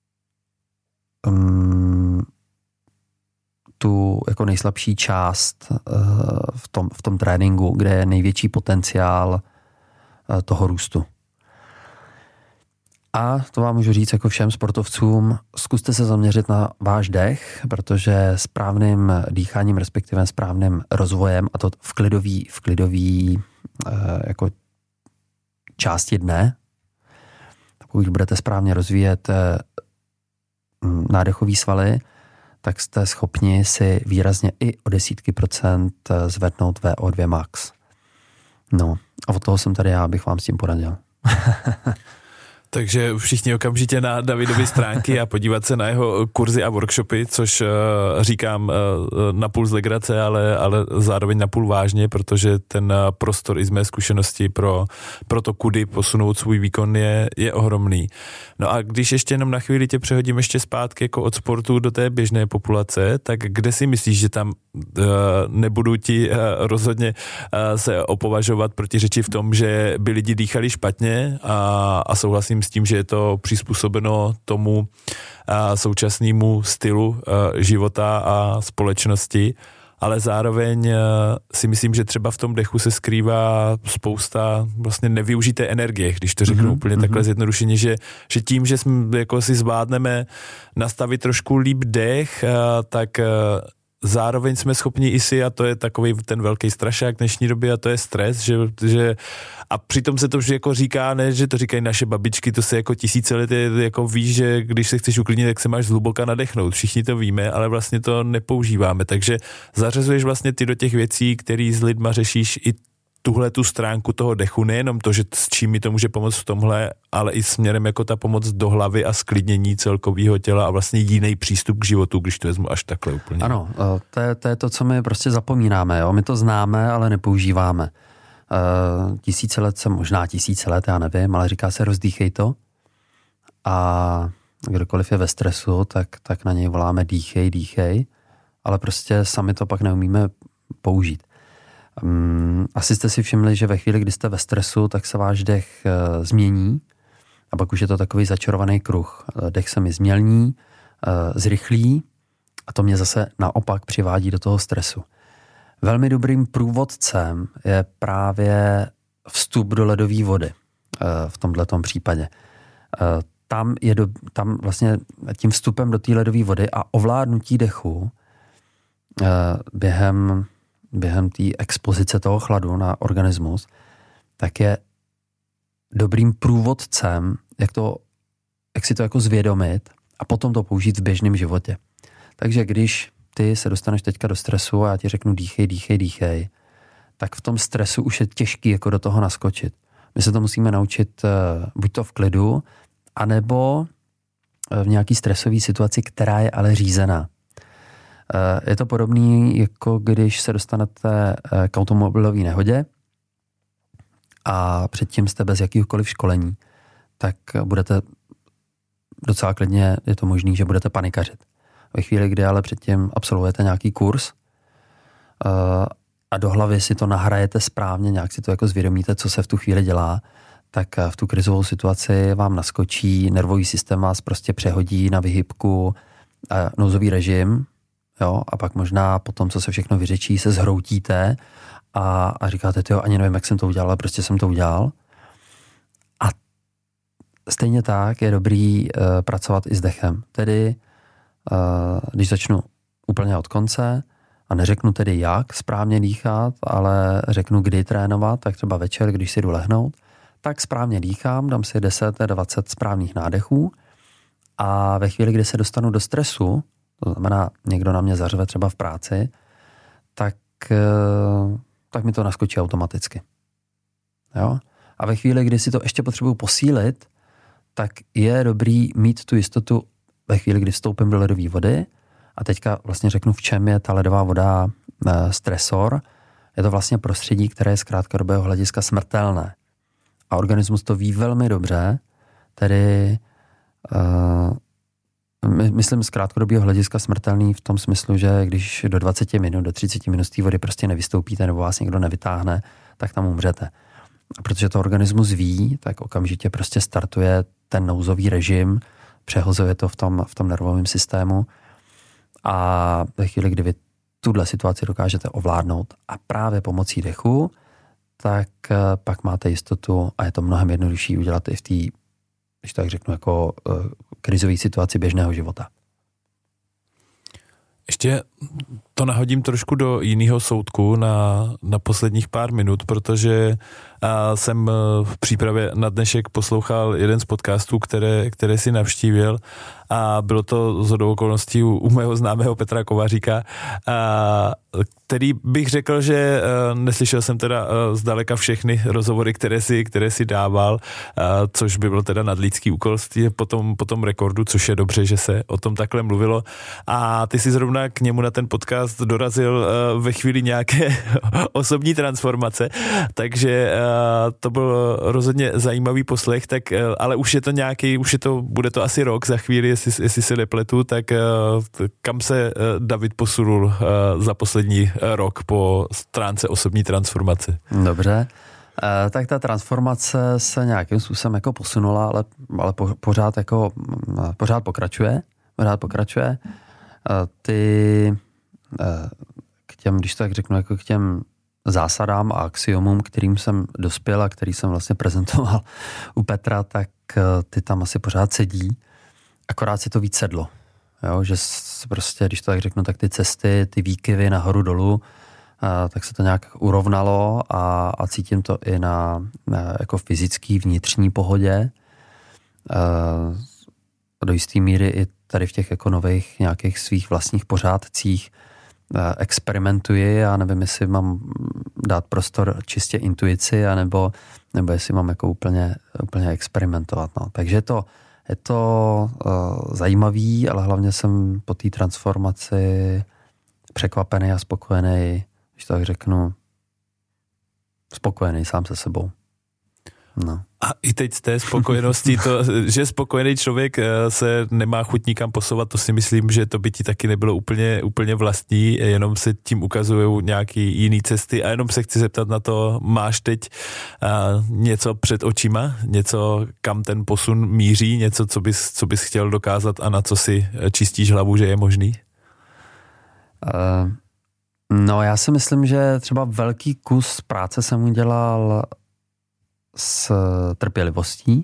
S2: Um, tu jako nejslabší část uh, v tom, v tom tréninku, kde je největší potenciál uh, toho růstu. A to vám můžu říct jako všem sportovcům, zkuste se zaměřit na váš dech, protože správným dýcháním, respektive správným rozvojem, a to v klidový, v klidový uh, jako části dne, pokud budete správně rozvíjet uh, nádechový svaly, tak jste schopni si výrazně i o desítky procent zvednout V O dva max. No, a od toho jsem tady já, abych vám s tím poradil.
S1: Takže všichni okamžitě na Davidovy stránky a podívat se na jeho kurzy a workshopy, což uh, říkám uh, napůl z legrace, ale, ale zároveň napůl vážně, protože ten prostor i z mé zkušenosti pro, pro to, kudy posunout svůj výkon je, je ohromný. No a když ještě jenom na chvíli tě přehodím ještě zpátky jako od sportu do té běžné populace, tak kde si myslíš, že tam uh, nebudu ti uh, rozhodně uh, se opovažovat proti řeči v tom, že by lidi dýchali špatně a, a souhlasím s tím, že je to přizpůsobeno tomu a, současnému stylu a, života a společnosti, ale zároveň a, si myslím, že třeba v tom dechu se skrývá spousta vlastně nevyužité energie, když to řeknu mm-hmm, úplně mm-hmm. takhle zjednodušeně, že, že tím, že jsme, jako si zvládneme nastavit trošku líp dech, a, tak a, zároveň jsme schopni i si, a to je takový ten velký strašák dnešní doby, a to je stres, že, že a přitom se to už jako říká, ne, že to říkají naše babičky, to se jako tisíce let je, jako víš, že když se chceš uklidnit, tak se máš zhluboka nadechnout. Všichni to víme, ale vlastně to nepoužíváme. Takže zařazuješ vlastně ty do těch věcí, který s lidma řešíš i tuhle tu stránku toho dechu, nejenom to, že s čím mi to může pomoct v tomhle, ale i směrem jako ta pomoc do hlavy a sklidnění celkového těla a vlastně jiný přístup k životu, když to vezmu až takhle úplně.
S2: Ano, to je to, je to co my prostě zapomínáme. Jo? My to známe, ale nepoužíváme. Uh, tisíce let se, možná tisíce let, já nevím, ale říká se rozdýchej to. A kdokoliv je ve stresu, tak, tak na něj voláme dýchej, dýchej, ale prostě sami to pak neumíme použít. Um, asi jste si všimli, že ve chvíli, kdy jste ve stresu, tak se váš dech uh, změní a pak už je to takový začarovaný kruh. Dech se mi změlní, uh, zrychlí a to mě zase naopak přivádí do toho stresu. Velmi dobrým průvodcem je právě vstup do ledové vody uh, v tomhletom případě. Uh, tam je do, tam vlastně tím vstupem do té ledové vody a ovládnutí dechu uh, během během té expozice toho chladu na organismus, tak je dobrým průvodcem, jak, to, jak si to jako zvědomit a potom to použít v běžném životě. Takže když ty se dostaneš teďka do stresu a já ti řeknu dýchej, dýchej, dýchej, tak v tom stresu už je těžký jako do toho naskočit. My se to musíme naučit buď to v klidu, anebo v nějaký stresové situaci, která je ale řízená. Je to podobný, jako když se dostanete k automobilové nehodě a předtím jste bez jakýhokoliv školení, tak budete docela klidně, je to možný, že budete panikařit. Ve chvíli, kdy ale předtím absolvujete nějaký kurz a do hlavy si to nahrajete správně, nějak si to jako zvědomíte, co se v tu chvíli dělá, tak v tu krizovou situaci vám naskočí, nervový systém vás prostě přehodí na vyhybku, nouzový režim, jo, a pak možná po tom, co se všechno vyřečí, se zhroutíte a, a říkáte, tyjo, ani nevím, jak jsem to udělal, ale prostě jsem to udělal. A stejně tak je dobrý uh, pracovat i s dechem. Tedy, uh, když začnu úplně od konce a neřeknu tedy jak správně dýchat, ale řeknu kdy trénovat, tak třeba večer, když si jdu lehnout, tak správně dýchám, dám si deset dvacet správných nádechů a ve chvíli, kdy se dostanu do stresu, to znamená, někdo na mě zařve třeba v práci, tak, tak mi to naskočí automaticky. Jo? A ve chvíli, kdy si to ještě potřebuju posílit, tak je dobrý mít tu jistotu ve chvíli, kdy vstoupím do ledové vody a teďka vlastně řeknu, v čem je ta ledová voda stresor. Je to vlastně prostředí, které je z krátkodobého hlediska smrtelné. A organismus to ví velmi dobře, tedy uh, myslím z krátkodobého hlediska smrtelný v tom smyslu, že když do dvacet minut, do třicet minut z té vody prostě nevystoupíte nebo vás někdo nevytáhne, tak tam umřete. A protože to organismus ví, tak okamžitě prostě startuje ten nouzový režim, přehozuje to v tom, v tom nervovém systému a ve chvíli, kdy vy tuhle situaci dokážete ovládnout a právě pomocí dechu, tak pak máte jistotu a je to mnohem jednodušší udělat i v té, když tak řeknu, jako uh, krizové situaci běžného života.
S1: Ještě to nahodím trošku do jiného soudku na, na posledních pár minut, protože a, jsem v přípravě na dnešek poslouchal jeden z podcastů, které, které si navštívil a bylo to shodou okolností u, u mého známého Petra Kovaříka, a, který bych řekl, že a, neslyšel jsem teda a, zdaleka všechny rozhovory, které si, které si dával, a, což by byl teda nadlidský úkol po tom, po tom rekordu, což je dobře, že se o tom takhle mluvilo. A ty si zrovna k němu na ten podcast dorazil uh, ve chvíli nějaké osobní transformace, takže uh, to byl rozhodně zajímavý poslech, tak, uh, ale už je to nějaký, už je to, bude to asi rok za chvíli, jestli, jestli se nepletu, tak uh, kam se uh, David posunul uh, za poslední uh, rok po stránce osobní transformace?
S2: Dobře. Uh, tak ta transformace se nějakým způsobem jako posunula, ale, ale po, pořád jako pořád pokračuje, pořád pokračuje. Ty k těm, když to tak řeknu, jako k těm zásadám a axiomům, kterým jsem dospěl a který jsem vlastně prezentoval u Petra, tak ty tam asi pořád sedí. Akorát si to víc sedlo. Jo? Že prostě, když to tak řeknu, tak ty cesty, ty výkyvy nahoru dolů, tak se to nějak urovnalo a, a cítím to i na, na jako fyzický vnitřní pohodě. Do jisté míry i tady v těch jako nových nějakých svých vlastních pořádcích experimentuji. Já nevím, jestli mám dát prostor čistě intuici, anebo, nebo jestli mám jako úplně, úplně experimentovat. No. Takže je to, je to uh, zajímavý, ale hlavně jsem po té transformaci překvapený a spokojený, když tak řeknu, spokojený sám se sebou. No.
S1: A i teď z té spokojenosti, to, že spokojený člověk se nemá chuť nikam posouvat, to si myslím, že to by ti taky nebylo úplně, úplně vlastní, jenom se tím ukazují nějaký jiný cesty a jenom se chci zeptat na to, máš teď uh, něco před očima, něco, kam ten posun míří, něco, co bys, co bys chtěl dokázat a na co si čistíš hlavu, že je možný?
S2: Uh, no já si myslím, že třeba velký kus práce jsem udělal s trpělivostí.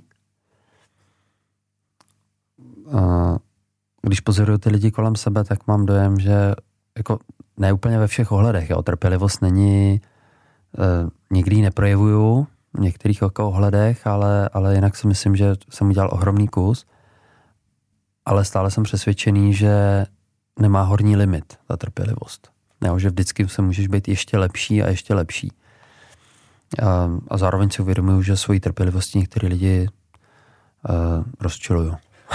S2: Když pozoruju ty lidi kolem sebe, tak mám dojem, že jako ne úplně ve všech ohledech. Jo. Trpělivost není, někdy ji neprojevuju v některých ohledech, ale, ale jinak si myslím, že jsem udělal ohromný kus. Ale stále jsem přesvědčený, že nemá horní limit ta trpělivost. Jo, že vždycky se můžeš být ještě lepší a ještě lepší. A, a zároveň si uvědomuju, že svojí trpělivostí některý lidi uh, rozčilují.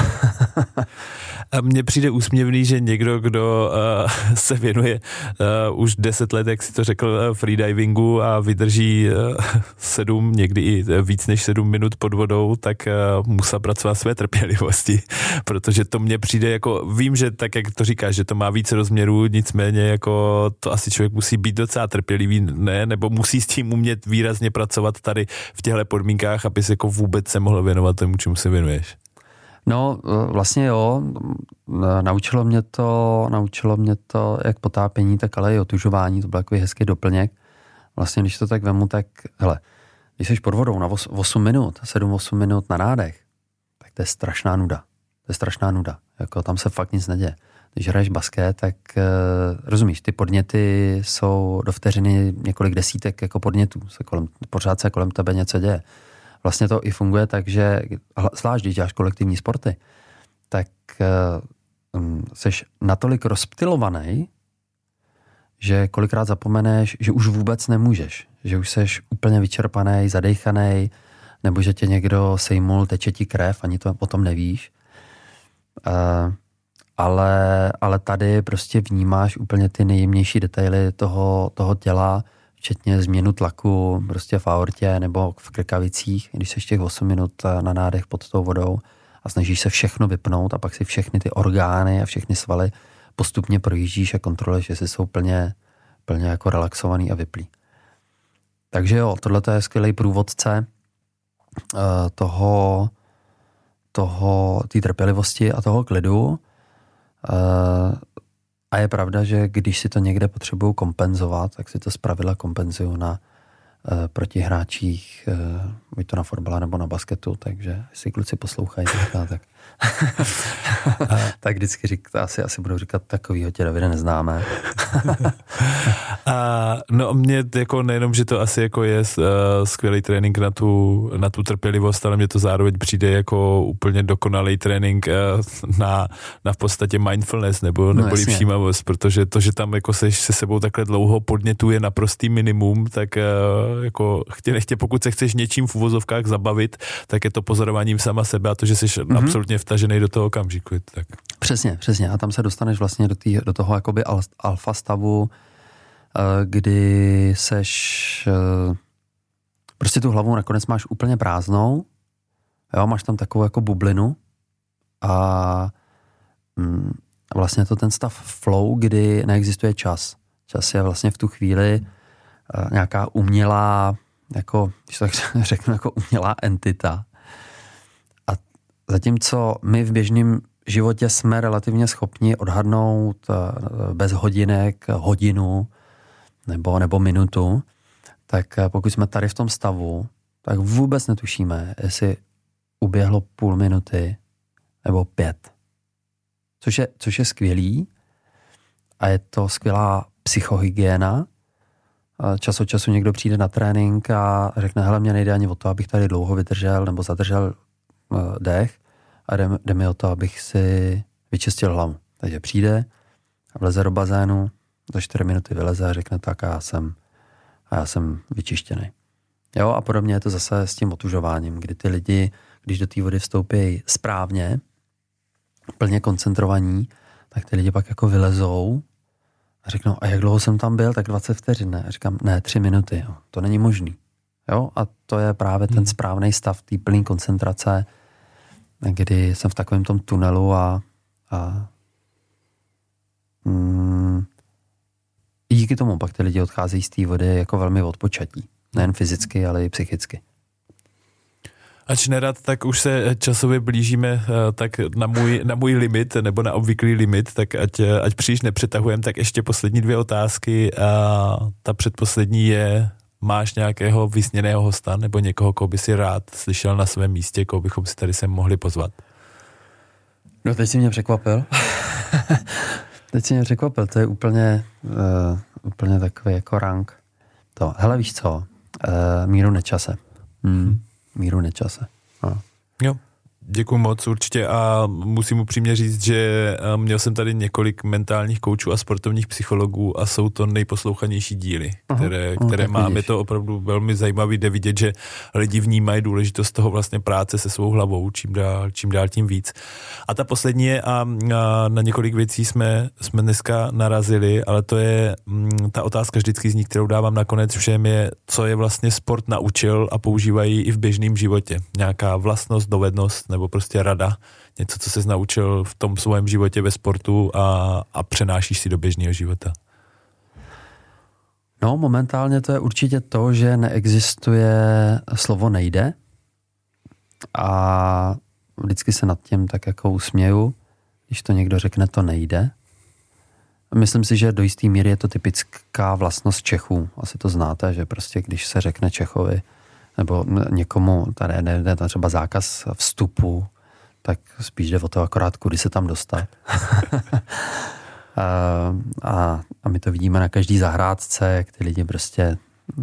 S1: A mně přijde úsměvný, že někdo, kdo uh, se věnuje uh, už deset let, jak si to řekl, freedivingu a vydrží uh, sedm, někdy i víc než sedm minut pod vodou, tak uh, musí pracovat své trpělivosti, protože to mně přijde jako, vím, že tak, jak to říkáš, že to má víc rozměrů, nicméně jako to asi člověk musí být docela trpělivý, ne, nebo musí s tím umět výrazně pracovat tady v těchto podmínkách, aby se jako vůbec se mohl věnovat tomu, čemu se věnuješ.
S2: No, vlastně jo, naučilo mě to, naučilo mě to jak potápění, tak ale i otužování, to byl takový hezký doplněk. Vlastně, když to tak vemu, tak, hele, když jsi pod vodou na osm minut, sedm osm minut na nádech, tak to je strašná nuda. To je strašná nuda, jako tam se fakt nic neděje. Když hraješ basket, tak uh, rozumíš, ty podněty jsou do vteřiny několik desítek jako podnětů, se kolem, pořád se kolem tebe něco děje. Vlastně to i funguje tak, že zvlášť, když děláš kolektivní sporty, tak um, seš natolik rozptylovaný, že kolikrát zapomeneš, že už vůbec nemůžeš, že už seš úplně vyčerpaný, zadejchaný, nebo že tě někdo sejmul, teče ti krev, ani to potom nevíš. Uh, ale, ale tady prostě vnímáš úplně ty nejjemnější detaily toho, toho těla, včetně změnu tlaku prostě v aortě nebo v krkavicích, když seš těch osm minut na nádech pod tou vodou a snažíš se všechno vypnout a pak si všechny ty orgány a všechny svaly postupně projíždíš a kontroluješ, jestli jsou plně, plně jako relaxovaný a vyplý. Takže jo, tohle je skvělý průvodce uh, toho, toho, té trpělivosti a toho klidu. Uh, A je pravda, že když si to někde potřebuju kompenzovat, tak si to zpravidla kompenzuju na uh, protihráčích, uh, buď to na fotbale nebo na basketu, takže jestli kluci poslouchají, tak, tak, tak vždycky řík, asi, asi budou říkat, takovýho tě, Davide, neznáme.
S1: A no mě jako nejenom, že to asi jako je uh, skvělý trénink na tu, na tu trpělivost, ale mě to zároveň přijde jako úplně dokonalý trénink uh, na, na v podstatě mindfulness nebo neboli no, všímavost, protože to, že tam jako seš se sebou takhle dlouho podnětuje naprostý minimum, tak uh, jako chtě nechtě, pokud se chceš něčím v uvozovkách zabavit, tak je to pozorováním sama sebe a to, že jsi mm-hmm. absolutně vtažený do toho okamžiku. Tak.
S2: Přesně, přesně. A tam se dostaneš vlastně do, tý, do toho jakoby alfa stavu, kdy seš prostě tu hlavu nakonec máš úplně prázdnou, jo, máš tam takovou jako bublinu a mm, vlastně to ten stav flow, kdy neexistuje čas. Čas je vlastně v tu chvíli nějaká umělá, jako, když to tak řeknu, jako umělá entita. A zatímco my v běžném životě jsme relativně schopni odhadnout bez hodinek hodinu nebo, nebo minutu, tak pokud jsme tady v tom stavu, tak vůbec netušíme, jestli uběhlo půl minuty nebo pět. Což je, což je skvělý a je to skvělá psychohygiena. Čas od času někdo přijde na trénink a řekne, hele, mě nejde ani o to, abych tady dlouho vydržel nebo zadržel dech a jde, jde mi o to, abych si vyčistil hlavu. Takže přijde a vleze do bazénu, za čtyři minuty vyleze a řekne tak a já jsem, a já jsem vyčištěný. Jo, a podobně je to zase s tím otužováním, kdy ty lidi, když do té vody vstoupí správně, plně koncentrovaní, tak ty lidi pak jako vylezou a řeknou, a jak dlouho jsem tam byl, tak dvacet vteřin, ne? A říkám, ne, tři minuty, jo. To není možný. Jo? A to je právě ten správný stav, té plné koncentrace, kdy jsem v takovém tom tunelu a, a mm, díky tomu pak ty lidi odcházejí z té vody jako velmi odpočatí. Nejen fyzicky, ale i psychicky.
S1: Ač nerad, tak už se časově blížíme tak na můj, na můj limit, nebo na obvyklý limit, tak ať, ať příliš nepřetahujeme, tak ještě poslední dvě otázky. A ta předposlední je, máš nějakého vysněného hosta, nebo někoho, koho by si rád slyšel na svém místě, koho bychom si tady sem mohli pozvat?
S2: No teď jsi mě překvapil. teď jsi mě překvapil, to je úplně, uh, úplně takový jako rank. To, hele, víš co, uh, Míru Nečase. Hmm. Míru Nečase. No.
S1: Jo, děkuju moc určitě a musím upřímně říct, že měl jsem tady několik mentálních koučů a sportovních psychologů a jsou to nejposlouchanější díly, které, uh-huh. které mám. Je to opravdu velmi zajímavý, jde vidět, že lidi vnímají důležitost toho vlastně práce se svou hlavou, čím dál, čím dál tím víc. A ta poslední je, a, a na několik věcí jsme, jsme dneska narazili, ale to je m, ta otázka vždycky z ní, kterou dávám nakonec všem, je, co je vlastně sport naučil a používají i v běžném životě. Nějaká vlastnost, dovednost nebo prostě rada, něco, co ses naučil v tom svém životě ve sportu a, a přenášíš si do běžného života.
S2: No, momentálně to je určitě to, že neexistuje slovo nejde a vždycky se nad tím tak jako usměju, když to někdo řekne, to nejde. Myslím si, že do jisté míry je to typická vlastnost Čechů. Asi to znáte, že prostě když se řekne Čechovi nebo někomu, tady nejde třeba zákaz vstupu, tak spíš jde o to akorát, kudy se tam dostat. a, a, a my to vidíme na každý zahrádce, jak ty lidi prostě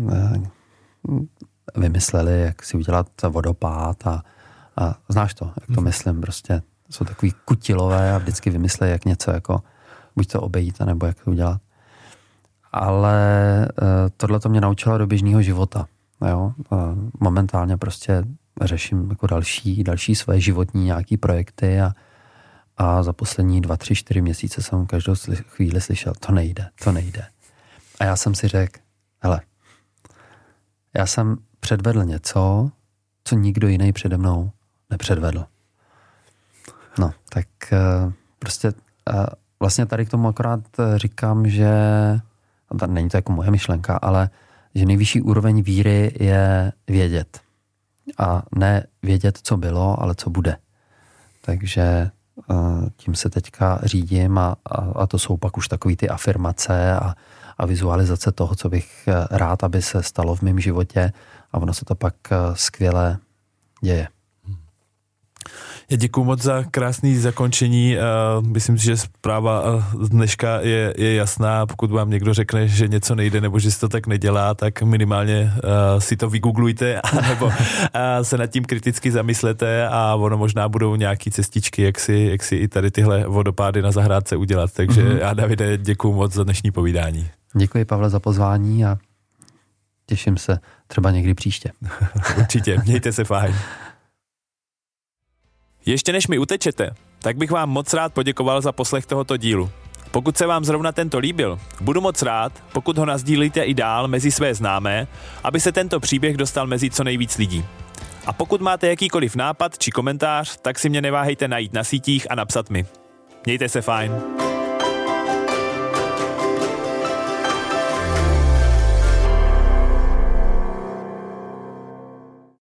S2: vymysleli, jak si udělat vodopád a, a znáš to, jak to myslím, prostě jsou takový kutilové a vždycky vymyslí, jak něco jako buď to obejít, nebo jak to udělat. Ale tohle to mě naučilo do běžného života. Jo? Momentálně prostě řeším jako další, další své životní nějaký projekty a, a za poslední dva, tři, čtyři měsíce jsem každou chvíli slyšel, to nejde, to nejde. A já jsem si řekl, hele, já jsem předvedl něco, co nikdo jiný přede mnou nepředvedl. No, tak prostě vlastně tady k tomu akorát říkám, že není to jako moje myšlenka, ale že nejvyšší úroveň víry je vědět. A ne vědět, co bylo, ale co bude. Takže tím se teďka řídím a, a, a to jsou pak už takový ty afirmace a, a vizualizace toho, co bych rád, aby se stalo v mém životě a ono se to pak skvěle děje.
S1: Já děkuju moc za krásný zakončení. Myslím si, že zpráva z dneška je, je jasná. Pokud vám někdo řekne, že něco nejde nebo že se to tak nedělá, tak minimálně si to vygooglujte nebo se nad tím kriticky zamyslete a ono možná budou nějaký cestičky, jak si, jak si i tady tyhle vodopády na zahrádce udělat. Takže mm-hmm. já, Davide, děkuju moc za dnešní povídání.
S2: Děkuji, Pavle, za pozvání a těším se třeba někdy příště.
S1: Určitě, mějte se fajn. Ještě než mi utečete, tak bych vám moc rád poděkoval za poslech tohoto dílu. Pokud se vám zrovna tento líbil, budu moc rád, pokud ho nasdílíte i dál mezi své známé, aby se tento příběh dostal mezi co nejvíc lidí. A pokud máte jakýkoliv nápad či komentář, tak si mě neváhejte najít na sítích a napsat mi. Mějte se fajn.